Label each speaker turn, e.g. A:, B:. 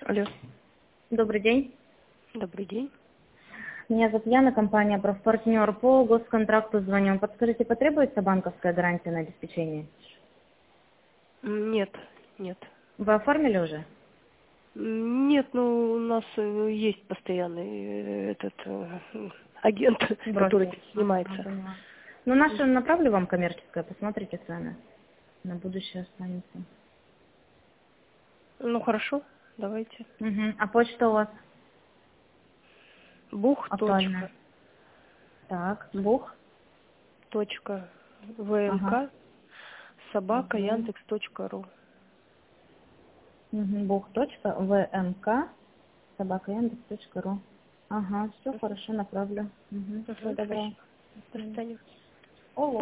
A: Алло.
B: Добрый день.
A: Добрый день.
B: Меня зовут Яна, компания «Профпартнер». По госконтракту звоню. Подскажите, потребуется банковская гарантия на обеспечение?
A: Нет, нет.
B: Вы оформили уже?
A: Нет, ну у нас есть постоянный агент, который
B: Брокер.
A: этим
B: Ага,
A: занимается.
B: поняла. Ну, наше направлю вам коммерческое, посмотрите сами. На будущее останется.
A: Ну хорошо, давайте.
B: Угу. А почта у вас
A: Бух.
B: актуальная? Так, бух. Ага.
A: ВМК
B: Угу.
A: @yandex.ru.
B: Бух.вмк @яндекс.ру. Ага, все хорошо, направлю. Угу. Всего доброго.
A: Спасибо. До свидания.
B: Алло.